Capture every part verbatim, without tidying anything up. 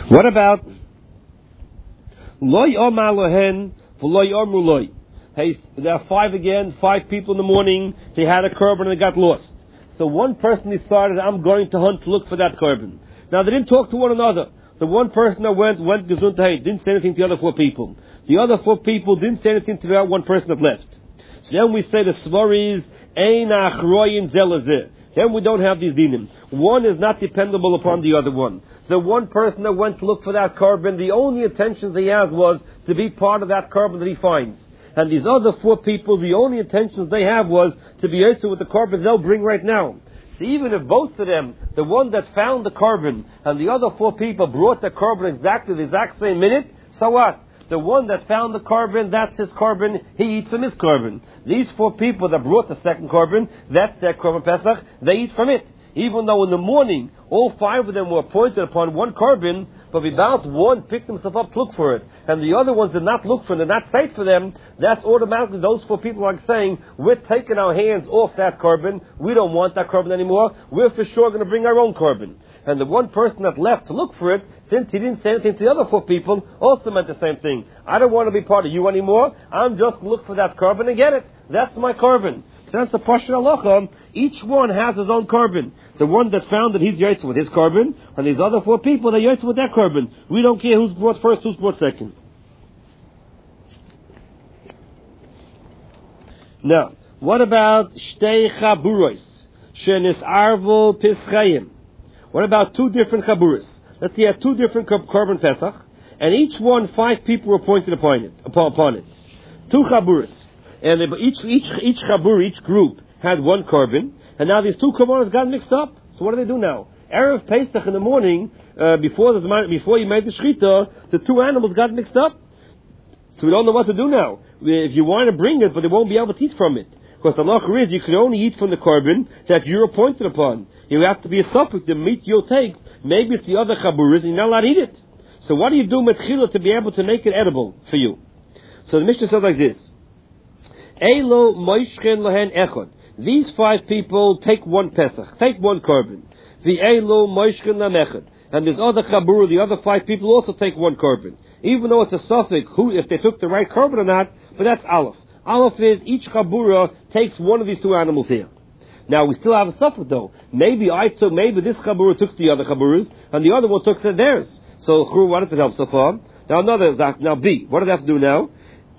What about loy omar lohen v'loy omru loy? Hey, there are five again, five people in the morning, they had a korban and they got lost. So one person decided, I'm going to hunt to look for that korban. Now they didn't talk to one another. The one person that went, went gesundheit, didn't say anything to the other four people. The other four people didn't say anything to the one person that left. So then we say the svaris, ein achroyin zelazeh. Then we don't have these dinim. One is not dependable upon the other one. The one person that went to look for that korban, the only intentions he has was to be part of that korban that he finds. And these other four people, the only intentions they have was to be answered with the korban they'll bring right now. So even if both of them, the one that found the korban and the other four people brought the korban exactly the exact same minute, so what? The one that found the korban, that's his korban, he eats from his korban. These four people that brought the second korban, that's their korban Pesach, they eat from it. Even though in the morning, all five of them were appointed upon one korban, but without one picked himself up to look for it, and the other ones did not look for it, did not fight for them, that's automatically those four people are saying, we're taking our hands off that korban, we don't want that korban anymore, we're for sure going to bring our own korban. And the one person that left to look for it, since he didn't say anything to the other four people, also meant the same thing. I don't want to be part of you anymore, I'm just going to look for that korban and get it. That's my korban. So that's the Pashut Halacha. Each one has his own korban. The one that found that he's yaitz with his korban, and these other four people, they yaitz with their korban. We don't care who's brought first, who's brought second. Now, what about shtei chaburos shenis arvo pischayim? What about two different chaburos? Let's say you have two different korban Pesach, and each one, five people were appointed upon it. Upon it. Two chaburos. And they, each each each chabur, each group had one korban, and now these two korbanos got mixed up. So what do they do now? Erev Pesach in the morning, uh, before the before you made the shechita, the two animals got mixed up. So we don't know what to do now. If you want to bring it, but they won't be able to eat from it, because the halacha is you can only eat from the korban that you're appointed upon. You have to be a suffix. The meat you'll take, maybe it's the other chaburas, and you're not allowed to eat it. So what do you do with chila to be able to make it edible for you? So the Mishnah says like this. Elo moishchen lohen echad. These five people take one Pesach, take one korban. The elo moishchen lamechad. And this other chabur, the other five people also take one korban. Even though it's a suffix, who if they took the right korban or not, but that's aleph. Aleph is each chabura takes one of these two animals here. Now we still have a suffix though. Maybe I took, maybe this chabura took the other chaburas, and the other one took theirs. So what does it help so far? Now another, now B. What do they have to do now?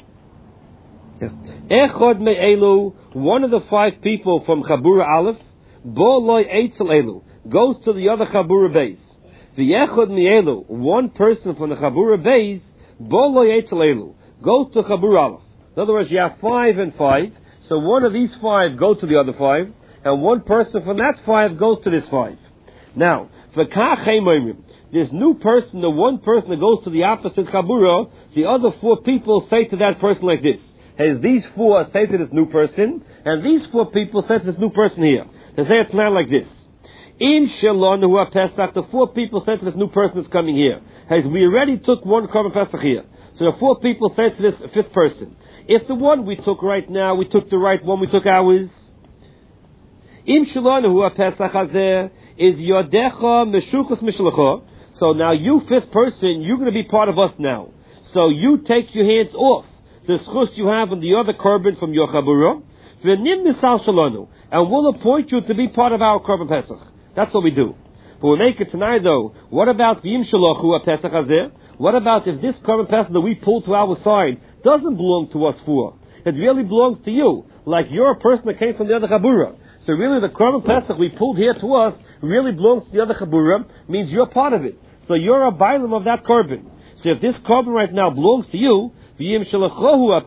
Echad me'elu, one of the five people from Chabura Aleph, bo loy eitzel elu, goes to the other Chabura base. V'echad me'elu, one person from the Chabura base, bo loy eitzel elu, goes to Chabura Aleph. In other words, you have five and five, so one of these five goes to the other five, and one person from that five goes to this five. Now, v'kach heimoimim, this new person, the one person that goes to the opposite Chabura, the other four people say to that person like this. As these four say to this new person, and these four people say to this new person here. They say it's not like this. In Shalon, who are Pesach, the four people say to this new person that's coming here. As we already took one korban Pesach here. So the four people say to this fifth person. If the one we took right now, we took the right one, we took ours. In Shalon, who are Pesach Hazeh, is Yodecha Meshuchas Mishlecha. So now you, fifth person, you're going to be part of us now. So you take your hands off the schus you have on the other korban from your chabura, v'nim misal shalanu, and we'll appoint you to be part of our korban Pesach. That's what we do. But we make it tonight though. What about v'im shalochu a Pesach hazeh? What about if this korban Pesach that we pull to our side doesn't belong to us four? It really belongs to you, like you're a person that came from the other chabura. So really the korban Pesach we pulled here to us really belongs to the other chabura, means you're part of it. So you're a bailam of that korban. So if this korban right now belongs to you, you should know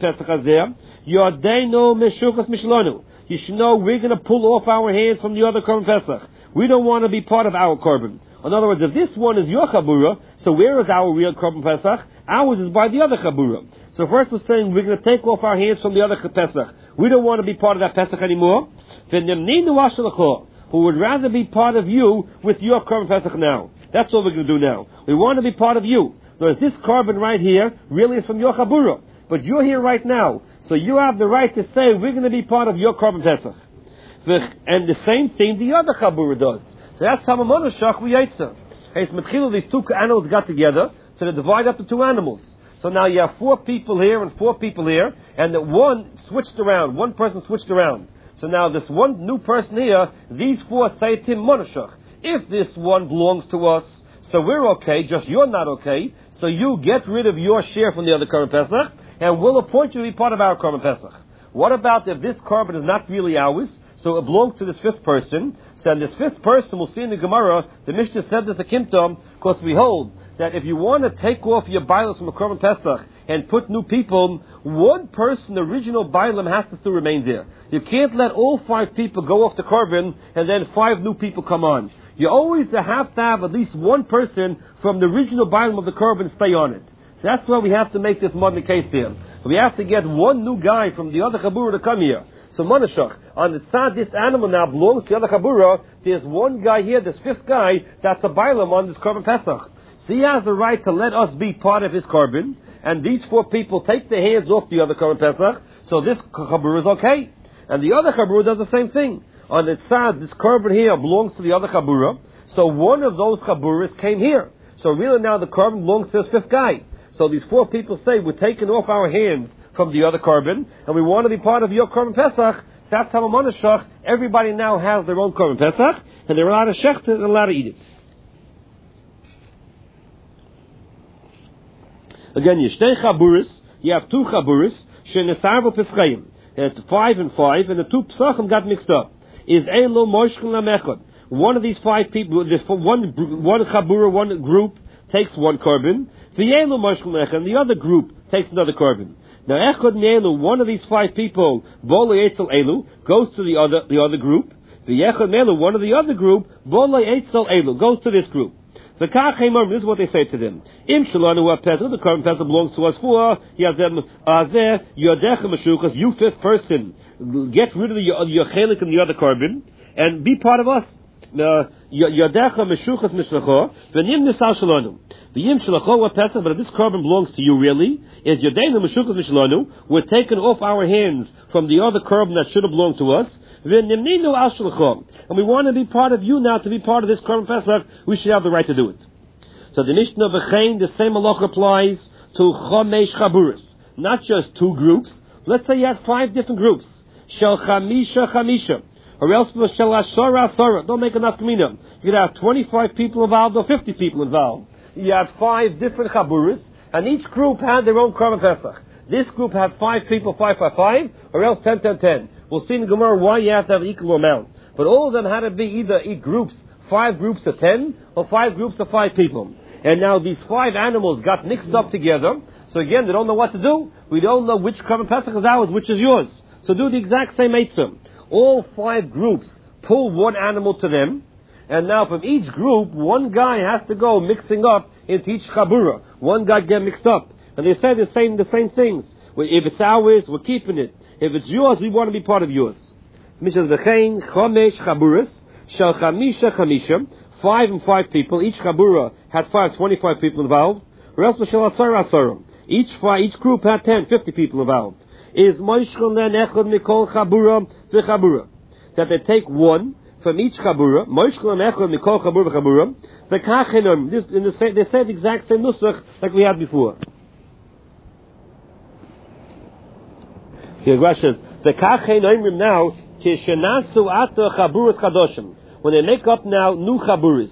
we're going to pull off our hands from the other korban Pesach. We don't want to be part of our korban. In other words, if this one is your chabura, so where is our real korban Pesach? Ours is by the other chabura. So first we're saying we're going to take off our hands from the other Pesach. We don't want to be part of that Pesach anymore. Who would rather be part of you with your korban Pesach now. That's what we're going to do now. We want to be part of you. Whereas this korban right here really is from your chabura, but you're here right now, so you have the right to say we're going to be part of your korban Pesach. And the same thing the other chabura does. So that's how Mamona Shach we Yaitza. Hey, so Metchila, these two animals got together, so they divide up the two animals. So now you have four people here and four people here, and the one switched around, one person switched around. So now this one new person here, these four say to him, Monashach, if this one belongs to us, so we're okay, just you're not okay, so you get rid of your share from the other Korban Pesach, and we'll appoint you to be part of our Korban Pesach. What about if this Korban is not really ours, so it belongs to this fifth person, so this fifth person, we'll see in the Gemara, the Mishnah said this a Kimtom, because we hold that if you want to take off your Bailas from a Korban Pesach and put new people, one person, the original Bailam, has to still remain there. You can't let all five people go off the Korban and then five new people come on. You always have to have at least one person from the original Bailam of the Korban stay on it. So that's why we have to make this modern case here. We have to get one new guy from the other Chabura to come here. So Monashach, on the tzad, this animal now belongs to the other Chabura. There's one guy here, this fifth guy, that's a Bailam on this Korban Pesach. So he has the right to let us be part of his Korban, and these four people take their hands off the other Korban Pesach, so this Chabura is okay. And the other Chabura does the same thing. On the tzad, this Korban here belongs to the other Chabura, so one of those Chaburas came here. So really now the Korban belongs to this fifth guy. So these four people say, we're taking off our hands from the other Korban, and we want to be part of your Korban Pesach. So that's how Monashach, everybody now has their own Korban Pesach, and they're allowed to shecht it and allowed to eat it. Again, you shtei chaburis, you have two chaburis, shenesarvo peschaim. It's five and five, and the two psachim got mixed up. Is elo moshkel lamechad. One of these five people, this one one chabura, one group takes one korban. V'yelo moshkel lamechad, and the other group takes another korban. Now, echad me'elu, one of these five people, volei etzel elu, goes to the other the other group. V'yechad me'elu, one of the other group, volei etzel elu, goes to this group. The Kachemar, this is what they say to them. Im Shalanu Pesach, the Korban Pesach belongs to us for, Yazem Azeh, Yodecha Meshuchas, you fifth person, get rid of the, your chelik and the other Korban, and be part of us. Yodecha Meshuchas Mishlecho, V'nim Nisal Shalanu. V'yim Shalacho wa Pesach, but if this Korban belongs to you really, is Yodecha Meshuchas Mishlanu, we're taken off our hands from the other Korban that should have belonged to us, V'nimninu al Shalacho. And we want to be part of you now, to be part of this Korban Pesach, we should have the right to do it. So the Mishnah V'chein, the same halach applies to Chomesh Chaburis. Not just two groups. Let's say you have five different groups. Shel Chamisha Chamisha. Or else Shel Asara Asara. Don't make enough kamina. You could have twenty-five people involved or fifty people involved. You have five different Chaburis, and each group had their own Korban Pesach. This group had five people, five, five, five, or else ten, ten, ten. We'll see in the Gemara why you have to have equal amount. But all of them had to be either eight groups, five groups of ten, or five groups of five people. And now these five animals got mixed up together. So again, they don't know what to do. We don't know which Korban Pesach is ours, which is yours. So do the exact same eitzah. All five groups pull one animal to them. And now from each group, one guy has to go mixing up into each Chabura. One guy get mixed up. And they say the same, the same things. If it's ours, we're keeping it. If it's yours, we want to be part of yours. Mishnah V'chein Chomesh Chaburis Shel Chamisha Chamisha. Five and five people. Each Chabura had five, twenty-five people involved. Or else Shel Asara Asara. Each five, each group had ten, fifty people involved. Is Moishchel Len Echad Mikol Chabura V'Chabura. That they take one from each Chabura. Moishchel Len Echad Mikol Chabura V'Chabura. The Kachenim. This in the same, they said the exact same nusach like we had before. Here, Rashi the Kachenim now Kishenasu Ata Chaburas Chadoshim. When they make up now new Chaburis.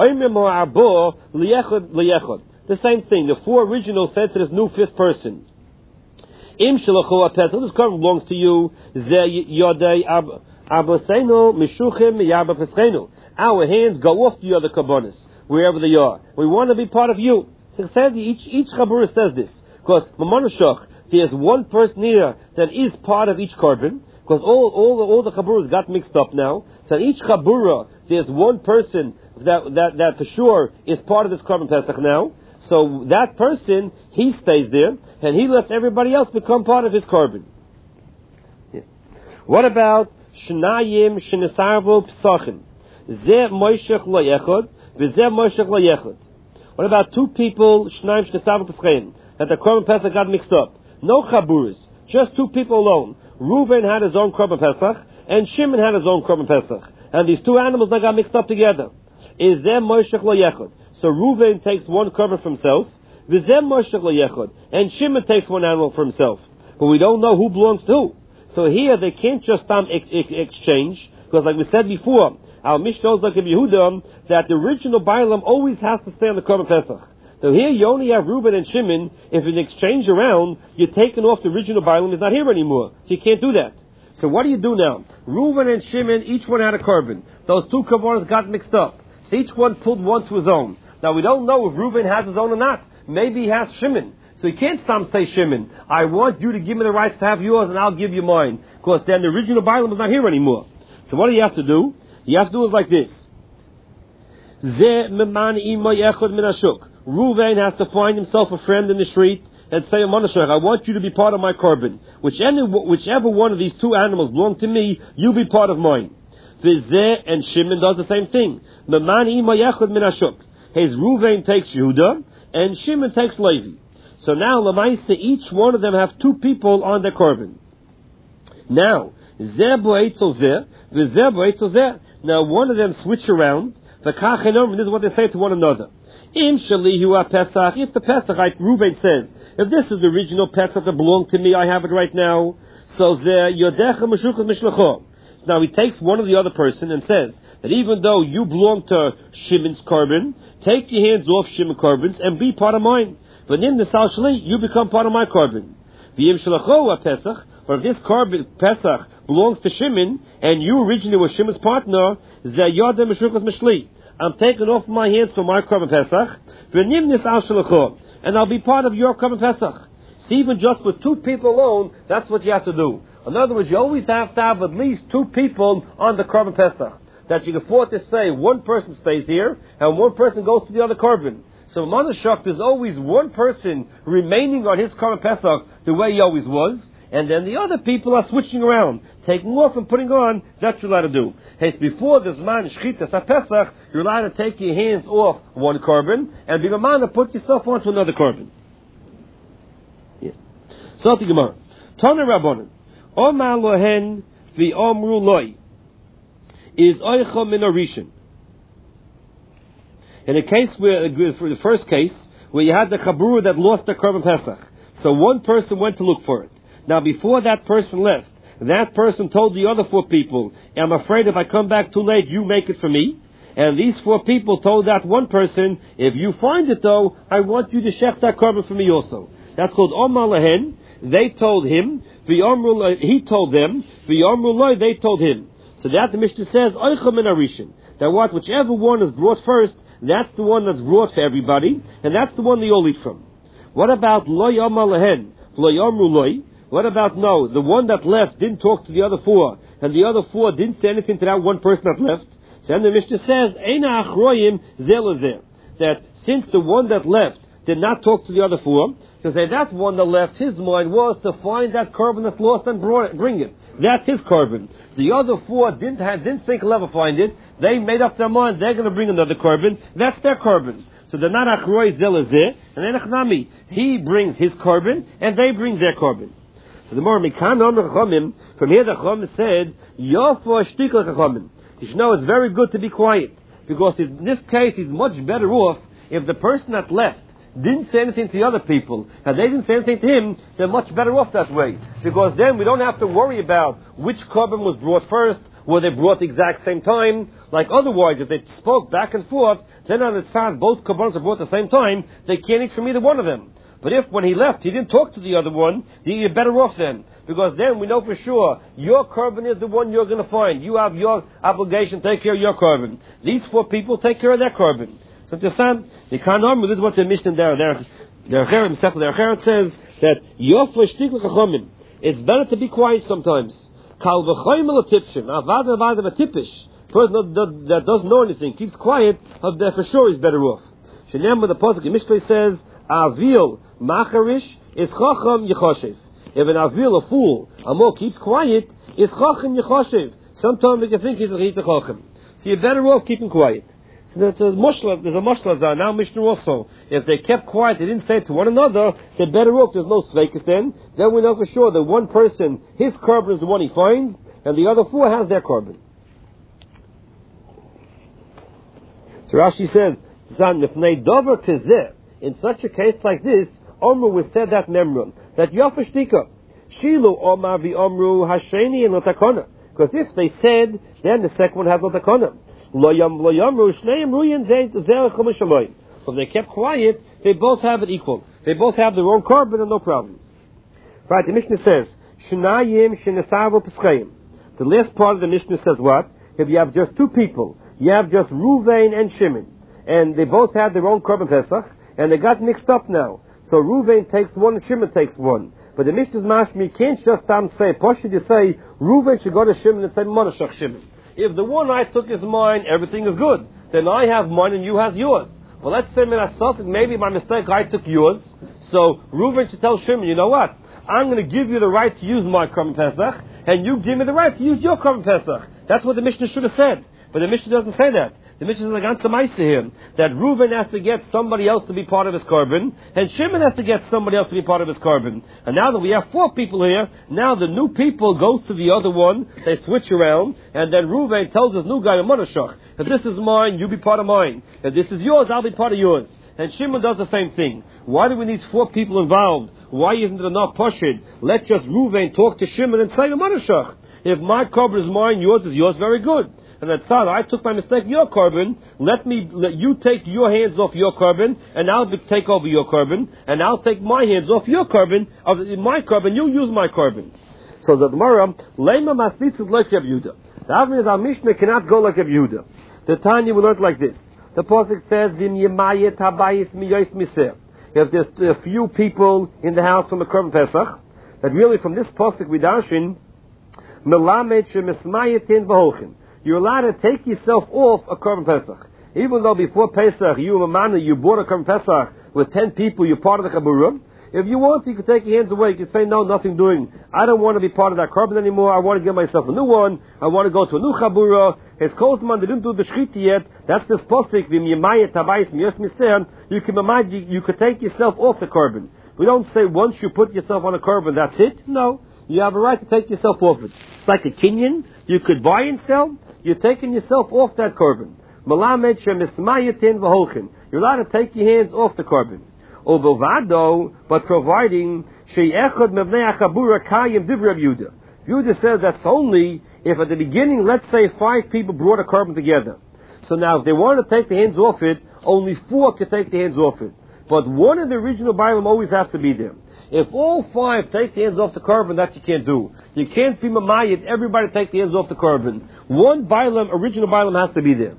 The same thing. The four originals said to this new fifth person. Im Shalachu Pesach. This Korban belongs to you. Ze Yodei Abosenu Mishuchim Yaba Peschenu. Our hands go off the other Karbonis, wherever they are. We want to be part of you. So it says each each Chabura says this. Because Mamonashach, there's one person here that is part of each Korban. Because all all the, all the Chaburas got mixed up now. So each Chabura, there's one person that, that, that for sure is part of this Korban Pesach now. So that person, he stays there, and he lets everybody else become part of his Korban. Yeah. What about Shnayim Shenesarvo Psachim? Zeh Moishech Lo Yechod, V'zeh Moishech Lo Yechod. What about two people, Shnayim Shenesarvo Psachim, that the Korban Pesach got mixed up? No Chaburas, just two people alone. Reuven had his own Korban Pesach, and Shimon had his own Korban Pesach. And these two animals that got mixed up together. Is there Moishech Lo Yechod? So Reuven takes one korban for himself, v'zem moshech leyechad, and Shimon takes one animal for himself. But we don't know who belongs to who. So here they can't just um, ex- ex- exchange, because like we said before, our Mishnah knows like Yehuda that the original Bailam always has to stay on the korban Pesach. So here you only have Reuben and Shimon. If in exchange around, you're taking off the original Bailam, is not here anymore. So you can't do that. So what do you do now? Reuben and Shimon, each one had a korban. Those two korbanos got mixed up. So each one pulled one to his own. Now we don't know if Reuben has his own or not. Maybe he has Shimon. So you can't stop say Shimon, I want you to give me the rights to have yours and I'll give you mine. Because then the original Bailam is not here anymore. So what do you have to do? You have to do it like this. Reuven has to find himself a friend in the street and say, I want you to be part of my korban. Whichever, whichever one of these two animals belong to me, you be part of mine. And Shimon does the same thing. His Reuven takes Yehuda and Shimon takes Levi. So now, Lamaisa, each one of them have two people on their korban. Now, now one of them switch around. This is what they say to one another. If the Pesach, like Reuven says, if this is the original Pesach that belonged to me, I have it right now. So now he takes one of the other person and says that even though you belong to Shimon's korban, take your hands off Shimon's korbans and be part of mine. But in the Salshali, you become part of my korban. But if this korban Pesach belongs to Shimon, and you originally were Shimon's partner, I'm taking off my hands from my korban Pesach, and I'll be part of your korban Pesach. See, even just with two people alone, that's what you have to do. In other words, you always have to have at least two people on the korban Pesach. That you can afford to say one person stays here, and one person goes to the other korban. So Manashak, there's always one person remaining on his korban Pesach the way he always was, and then the other people are switching around, taking off and putting on. That's what you're allowed to do. Hey, before this man Shchitas HaPesach, you're allowed to take your hands off one korban and be a man to put yourself onto another korban. Yeah. So the Gemara, Tana Rabbanan, Omar Lohen v'Omru Loi is Oicha Min Arishin. In a case where, for the first case, where you had the Chabura that lost the korban Pesach, so one person went to look for it. Now, before that person left, that person told the other four people, I'm afraid if I come back too late, you make it for me. And these four people told that one person, if you find it though, I want you to shech that korban for me also. That's called Omar Lahen. They told him, he told them, they told him. So that the Mishnah says, Oicha Min Arishin. That what, whichever one is brought first, that's the one that's brought for everybody, and that's the one they all eat from. What about Loy Omar Lahen, Loy Omru Loy? What about no? The one that left didn't talk to the other four, and the other four didn't say anything to that one person that left. So then the Mishnah says, Eina Achroyim Zelazeh, that since the one that left did not talk to the other four, so say that one that left, his mind was to find that korban that's lost and bring it. That's his korban. The other four didn't have, didn't think he'll ever find it. They made up their mind they're going to bring another korban. That's their korban. So they're not Achroy Zelazeh, and then Achnami. He brings his korban, and they bring their korban. So the more Mikan from here the Chachamim said, Yofa Shtikal Chachamim. You should know it's very good to be quiet, because in this case he's much better off if the person that left didn't say anything to the other people, and they didn't say anything to him, they're much better off that way. Because then we don't have to worry about which korban was brought first, were they brought the exact same time. Like otherwise, if they spoke back and forth, then on the time both korbanos are brought at the same time, they can't eat from either one of them. But if when he left, he didn't talk to the other one, then you're better off then. Because then we know for sure, your korban is the one you're going to find. You have your obligation to take care of your korban. These four people take care of their korban. So to son, the Kanom, this is what the Mishnah there, there, there, there says that it's better to be quiet sometimes. Kal v'choymel atipshin, avad avad atipish. Person that doesn't know anything keeps quiet, for sure he's better off. Shenem with the pasuk in Mishlei says, Avil macharish is chacham yechoshev. If an avil, a fool, amo keeps quiet, is chacham yechoshev. Sometimes we can think he's a chacham. So you're better off keeping quiet. So there's a mushla, there's a mushla there, now Mishnah also. If they kept quiet, they didn't say it to one another, they're better off, there's no sveikus then. Then we know for sure that one person, his korban is the one he finds, and the other four has their korban. So Rashi says, In such a case like this, Omru was said that memron, that Yofashtika, Shilu Omar vi Omru Hasheni and Lotakona. Because if they said, then the second one has Lotakona. If they kept quiet, they both have it equal. They both have their own carbon and no problems. Right, the Mishnah says, Shnayim Shenesavu Peschayim. The last part of the Mishnah says what? If you have just two people, you have just Ruvain and Shimon, and they both had their own carbon Pesach, and they got mixed up now. So Ruvain takes one and Shimon takes one. But the Mishnah's mashmi, you can't just um, say, Poshid, you say, Ruvain should go to Shimon and say, Monashach Shimon. If the one I took is mine, everything is good. Then I have mine and you have yours. Well, let's say, maybe by mistake I took yours. So Ruvain should tell Shimon, you know what? I'm going to give you the right to use my Korban Pesach, and you give me the right to use your Korban Pesach. That's what the Mishnah should have said. But the Mishnah doesn't say that. The Mishnah says, like, answer to him, that Reuven has to get somebody else to be part of his carbon, and Shimon has to get somebody else to be part of his carbon. And now that we have four people here, now the new people goes to the other one, they switch around, and then Reuven tells his new guy, Monashach, if this is mine, you be part of mine. If this is yours, I'll be part of yours. And Shimon does the same thing. Why do we need four people involved? Why isn't it enough Pashid? Let just Reuven talk to Shimon and say, Monashach, if my carbon is mine, yours is yours, very good. And then, Tzad, I took by mistake your carbon. Let me, let you take your hands off your carbon, and I'll be, take over your carbon, and I'll take my hands off your carbon, of my carbon. You use my carbon. So the Gemara, Leima Maslitzut like Reb Yehuda. The Avnei our Mishnah cannot go like Reb Yehuda. The Tanya will learn like this. The pasuk says, "Vim yemayet habayis miyos miseh." If there's a few people in the house from a Korban Pesach, that really from this pasuk we darshin, melamed shemismayetin v'holchin. You're allowed to take yourself off a Korban Pesach. Even though before Pesach, you, Amana, you bought a Korban Pesach with ten people, you're part of the Chabura. If you want, you can take your hands away. You can say, no, nothing doing. I don't want to be part of that Korban anymore. I want to give myself a new one. I want to go to a new Chabura. His Kozman, they didn't do the Shchita yet. That's this posik. Vim yemayet habayis miyos miseh. You can you, you could take yourself off the Korban. We don't say once you put yourself on a Korban, that's it. No. You have a right to take yourself off it. It's like a kinyan. You could buy and sell. You're taking yourself off that carbon. Malamed shemismayetin v'holchin. You're allowed to take your hands off the carbon. Obovado, but providing she'echad mevnei achabura kayim div Reb Yehuda. Yehuda says that's only if at the beginning, let's say five people brought a carbon together. So now if they want to take the hands off it, only four can take the hands off it. But one of the original Bailam always has to be there. If all five take the hands off the carbon, that you can't do. You can't be mamayit, everybody take the hands off the carbon. One Bailam, original Bailam has to be there.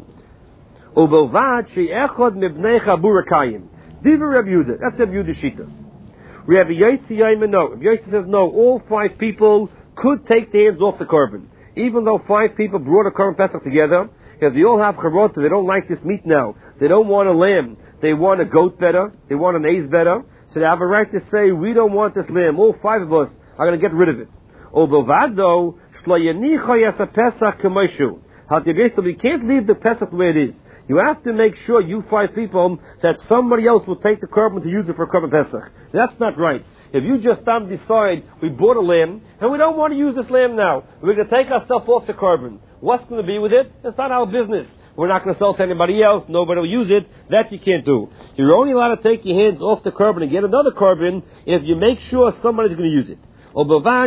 Ubelvad she'echad mibnei chabura kayim. Diva Reb Yehuda. That's Reb Yehuda Shita. Reb Yossi Yaimen, no. Reb Yossi says no, all five people could take the hands off the carbon. Even though five people brought a Korban Pesach together, if they all have charot, they don't like this meat now. They don't want a lamb. They want a goat better. They want an ace better. So they have a right to say, we don't want this lamb. All five of us are going to get rid of it. Obovado, shlayanicha yasa pesach k'maishu. We can't leave the Pesach the way it is. You have to make sure, you five people, that somebody else will take the carbon to use it for Korban Pesach. That's not right. If you just um, decide, we bought a lamb, and we don't want to use this lamb now, we're going to take ourselves off the carbon. What's going to be with it? It's not our business. We're not going to sell to anybody else. Nobody will use it. That you can't do. You're only allowed to take your hands off the carbon and get another carbon if you make sure somebody's going to use it. You're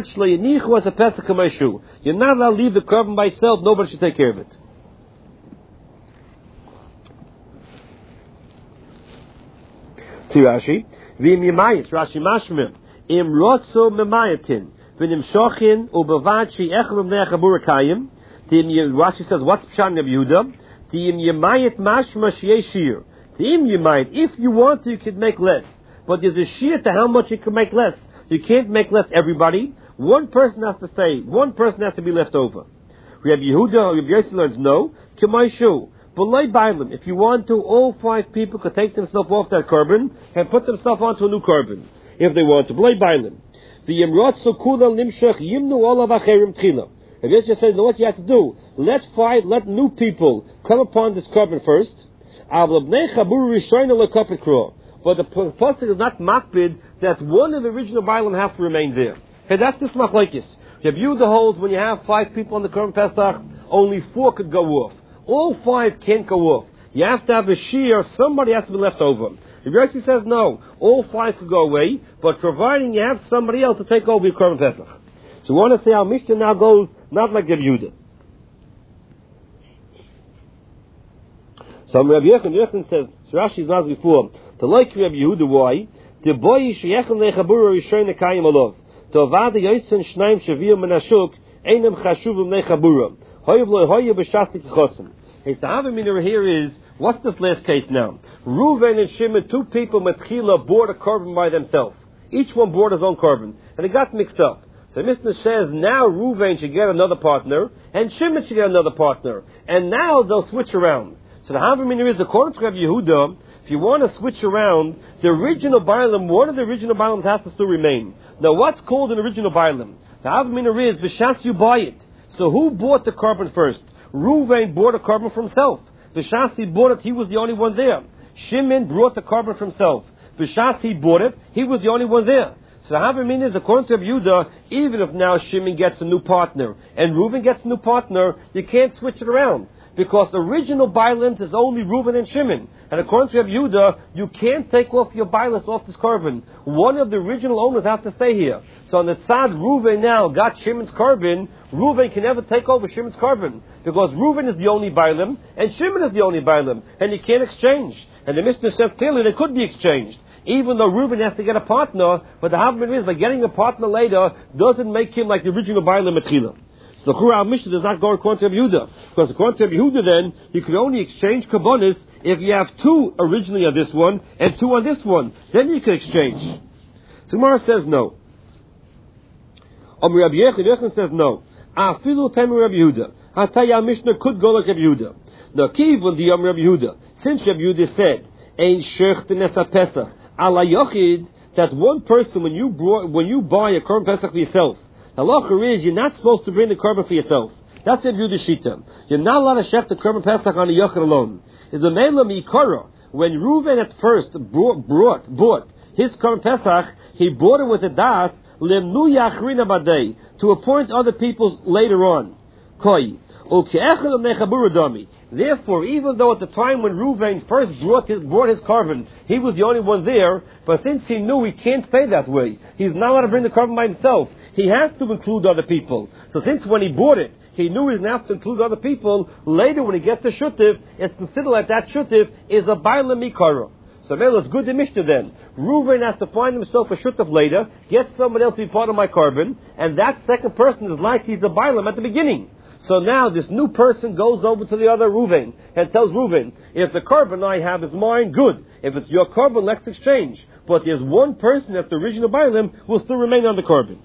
not allowed to leave the carbon by itself. Nobody should take care of it. See Rashi. V'im yimayit. Rashi mashmim. Im rotzo memayitin. V'nim shochin u'bavad she'echel m'nei chabura kayim. Rashi says, what's Pshan Reb Yehuda? Im yimayit mashma she'eshir. Im yimayit. If you want to, you can make less. But there's a shear to how much you can make less. You can't make less everybody. One person has to stay. One person has to be left over. Reb Yehuda, Reb Yossi learns, no. K'maishu. B'loi bailim. If you want to, all five people could take themselves off that carbon and put themselves onto a new carbon. If they want to. B'loi bailim. V'yimrotzu kula nimshach yimnu olav acherim tchila. Reb Yossi says, know what you have to do? Let five, let new people come upon this carbon first. But the pasuk is not makbid that one of the original bailim has to remain there. Okay, that's this machlokes. Reb Yehuda holds when you have five people on the Korban Pesach, only four could go off. All five can't go off. You have to have a shear, somebody has to be left over. Rabbi Yossi says no, all five could go away, but providing you have somebody else to take over your Korban Pesach. So we want to say how Mishnah now goes, not like Rabbi Yehuda. So Rabbi Yechon says, so Rashi is not before, to like Rabbi Yehuda, why? The boy sheyechen lechabura rishon nekayim alov. To avad yoysen shnaim shavir menashuk einem chashuvim lechabura. Hoyev lo hoyev b'shastik chosim. His Havamina here is, what's this last case now? Reuven and Shimon, two people metchila bought a korban by themselves. Each one bought his own korban, and it got mixed up. So Mishnah says now Reuven should get another partner, and Shimon should get another partner, and now they'll switch around. So the Havamina is, according to Rabbi Yehuda, if you want to switch around, the original Bailam, one of the original Bailams has to still remain. Now what's called an original Bailam? The Havamina is, b'shas you buy it. So who bought the korban first? Reuven bought a korban for himself. B'shas he bought it, he was the only one there. Shimon brought the korban for himself. B'shas he bought it, he was the only one there. So the Havamina is, according to Rabbi Yehuda, even if now Shimon gets a new partner and Reuven gets a new partner, you can't switch it around. Because the original Bailant is only Reuven and Shimon. And according to Rabbi Yehuda, you can't take off your Bailas off this korban. One of the original owners has to stay here. So on the Tzad, Reuven now got Shimon's korban. Reuven can never take over Shimon's korban. Because Reuven is the only Bailam, and Shimon is the only Bailam. And you can't exchange. And the Mishnah says clearly they could be exchanged. Even though Reuven has to get a partner, but the Havamina is, by getting a partner later, doesn't make him like the original Bailam Metchila. So the Chura Mishnah does not go according to Rabbi Yehuda. Because according to Rabbi Yehuda then, you can only exchange Kabbonis if you have two originally on this one, and two on this one. Then you can exchange. So Gemara says no. Um, Rabbi Yechon says no. Afilu Temu Rabbi Yehuda. Hataya Mishnah could go like Rabbi Yehuda. Now, Kiv the Yom Rabbi Yehuda. Since Rabbi Yehuda said, Ein Shech Nesa Pesach, Ala Yochid, that one person, when you brought, when you buy a Korban Pesach for yourself, the halacha is you're not supposed to bring the korban for yourself. That's Rabbi Yehuda Shita. You're not allowed to shech the korban Pesach on the yochid alone. It's a meila mikara. When Reuven at first brought, brought, bought his korban Pesach, he bought it with a das lemnu yachrina badei, to appoint other people later on. Koi ukeechel nechabura dami. Therefore, even though at the time when Reuven first brought his, brought his korban, he was the only one there, but since he knew he can't pay that way, he's not allowed to bring the korban by himself. He has to include other people. So since when he bought it, he knew he's going to have to include other people, later when he gets a shutiv, it's considered like that shutiv is a bailam mikara. So well, it's good to Mishnah then. Reuven has to find himself a shutiv later, get someone else to be part of my korban, and that second person is like he's a bailam at the beginning. So now this new person goes over to the other Reuven and tells Reuven, if the korban I have is mine, good. If it's your korban, let's exchange. But there's one person that's the original bailam will still remain on the korban.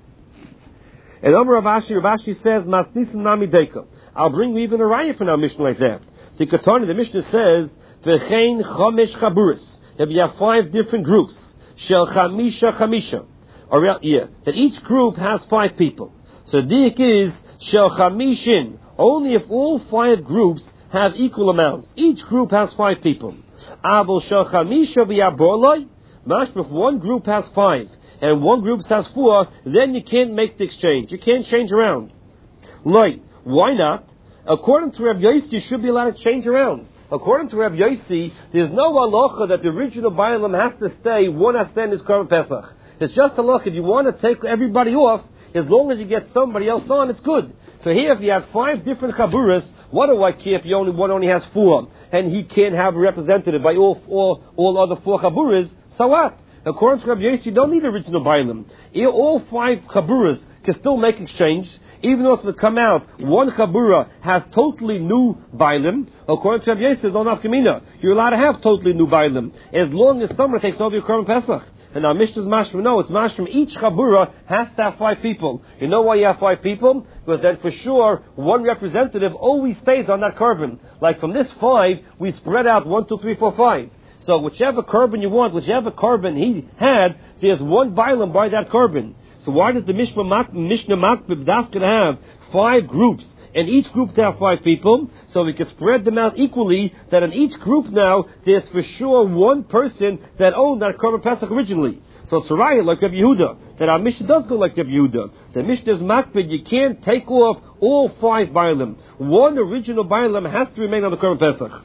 And Amar Rav Ashi, Rav Ashi says, Masnisim Nami Deka. I'll bring you even a raya from our Mishnah like that. The Katani, the Mishnah says, V'chein Chomesh Chaburis. If you have five different groups, Shel Chamisha Chamisha. Or, yeah, that each group has five people. So the dik is, Shel Chamishin. Only if all five groups have equal amounts. Each group has five people. Abel Shel Chamisha V'yaborloi. Mashma, if one group has five, and one group has four, then you can't make the exchange. You can't change around. Like, why not? According to Rabbi Yossi, you should be allowed to change around. According to Rabbi Yossi, there's no halacha that the original Bailam has to stay, one has to stay in his Korban Pesach. It's just a halacha. If you want to take everybody off, as long as you get somebody else on, it's good. So here, if you have five different chaburas, what do I care if you only, one only has four, and he can't have a representative by all, all, all other four chaburas, so what? According to Rabbi Yossi, you don't need original Bailam. All five chaburas can still make exchange, even though it's to come out, one chabura has totally new Bailam. According to Rabbi Yossi, don't have kamina. You're allowed to have totally new Bailam, as long as someone takes over your Korban Pesach. And our Mishnah's mashma, no, it's mashma. Each chabura has to have five people. You know why you have five people? Because then for sure, one representative always stays on that korban. Like from this five, we spread out one, two, three, four, five. So whichever korban you want, whichever korban he had, there's one bailam by that korban. So why does the Mishnah Makbib Dafka have five groups, and each group to have five people? So we can spread them out equally, that in each group now, there's for sure one person that owned that korban Pesach originally. So it's a raya like Rabbi Yehuda, that our Mishnah does go like Rabbi Yehuda. The Mishnah is Makbid, you can't take off all five bailam. One original bailam has to remain on the korban Pesach.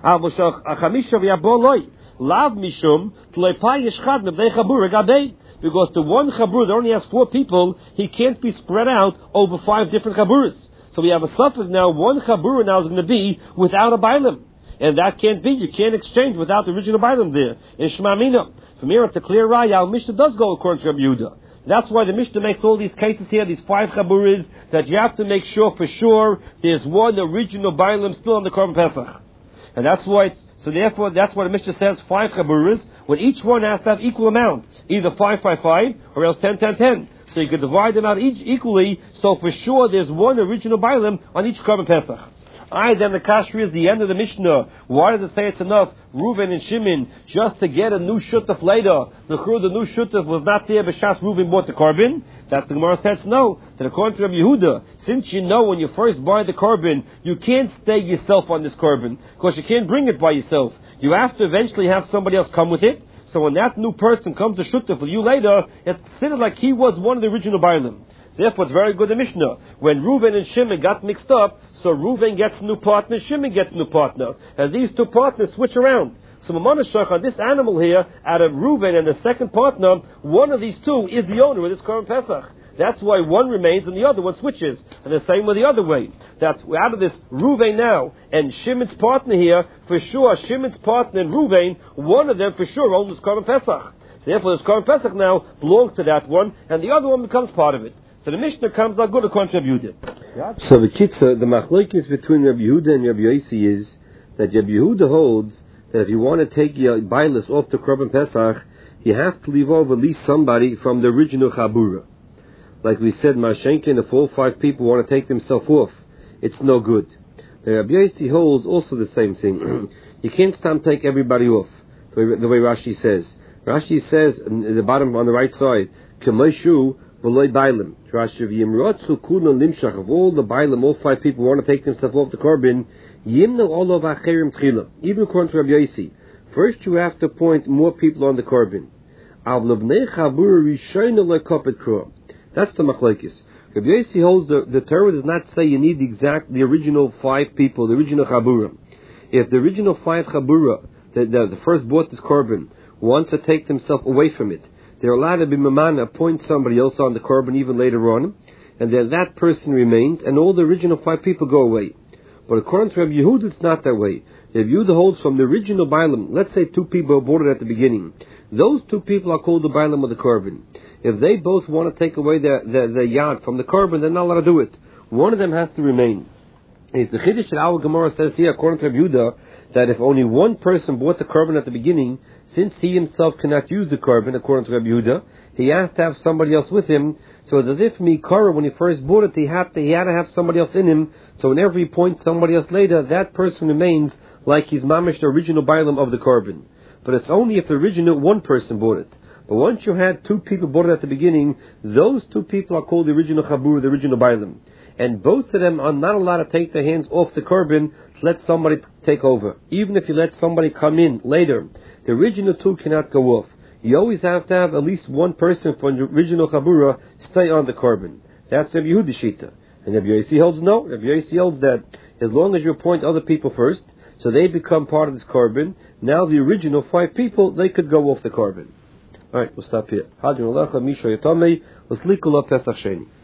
Lav mishum tloipay yishchad mebnei chabur gabei. Because the one chabur that only has four people, he can't be spread out over five different chaburas. So we have a suffix now. One chabur now is going to be without a bailam, and that can't be. You can't exchange without the original bailam there. In Shema Mina, from here it's a clear raya. Our Mishnah does go according to Rabbi Yehuda. That's why the Mishnah makes all these cases here, these five chaburas, that you have to make sure for sure there's one original bailam still on the Korban Pesach, and that's why it's. So therefore, that's why the Mishnah says five chaburas, when each one has to have equal amount, either five, five, five, or else ten, ten, ten. So you could divide them out each equally, so for sure there's one original bailam on each Korban Pesach. I then the Kashri is the end of the Mishnah. Why does it say it's enough? Reuven and Shimon, just to get a new shutaf later. The the new shutaf was not there, but Shas Reuven bought the korban. That's the Gemara says no. That according to Rabbi Yehuda, since you know when you first buy the korban, you can't stay yourself on this korban, because you can't bring it by yourself. You have to eventually have somebody else come with it. So when that new person comes to shutaf with you later, it's considered like he was one of the original bailim. Therefore, it's very good in Mishnah. When Reuven and Shimon got mixed up, so Reuven gets a new partner, Shimon gets a new partner. And these two partners switch around. So Mamanashach, on this animal here, out of Reuven and the second partner, one of these two is the owner of this Korban Pesach. That's why one remains and the other one switches. And the same with the other way. That out of this Reuven now and Shimon's partner here, for sure, Shimon's partner and Reuven, one of them for sure owns this Korban Pesach. So therefore, this Korban Pesach now belongs to that one, and the other one becomes part of it. So the Mishnah comes out good according to Rabbi Yehuda. So the Kitzah, the machlokes between Rabbi Yehuda and Rabbi Yossi is that Rabbi Yehuda holds that if you want to take your bailas off the Korban Pesach, you have to leave over at least somebody from the original Chabura. Like we said, Mashenkin, if all five people want to take themselves off, it's no good. The Rabbi Yossi holds also the same thing. You can't stop take everybody off, the way, the way Rashi says. Rashi says, at the bottom on the right side, K'moshu v'loy bailim. Rashi, v'yimrotzu kulan limshach. If all the bailim, all five people want to take themselves off the korban, yimnu olav acherim tchila. Even according to Rabbi Yossi, first you have to appoint more people on the korban. Av lebnei chabur rishayna lekopet kro. That's the machlokes. Rabbi Yossi holds the, the Torah does not say you need the exact, the original five people, the original chabura. If the original five chabura, the, the, the first bought this korban, wants to take themselves away from it, they're allowed to be maman, appoint somebody else on the korban even later on, and then that person remains, and all the original five people go away. But according to Rabbi Yehuda, it's not that way. Rabbi Yehuda holds from the original bailam, let's say two people are boarded at the beginning. Those two people are called the bailam of the korban. If they both want to take away the, the, the yad from the korban, they're not allowed to do it. One of them has to remain. It's the Chiddush that our Gemara says here, according to Rabbi Yehuda, that if only one person bought the korban at the beginning, since he himself cannot use the korban, according to Rabbi Yehuda, he has to have somebody else with him. So it's as if Mikara, when he first bought it, he had to, he had to have somebody else in him. So whenever he points somebody else later, that person remains like he's mamish the original bailam of the korban. But it's only if the original one person bought it. But once you had two people bought it at the beginning, those two people are called the original chabur, the original bailam. And both of them are not allowed to take their hands off the korban to let somebody take over. Even if you let somebody come in later, the original two cannot go off. You always have to have at least one person from the original chabura stay on the korban. That's Rabbi Yehuda Shita. And Rabbi Yossi holds no. Rabbi Yossi holds that as long as you appoint other people first, so they become part of this korban, now the original five people, they could go off the korban. Alright, we'll stop here.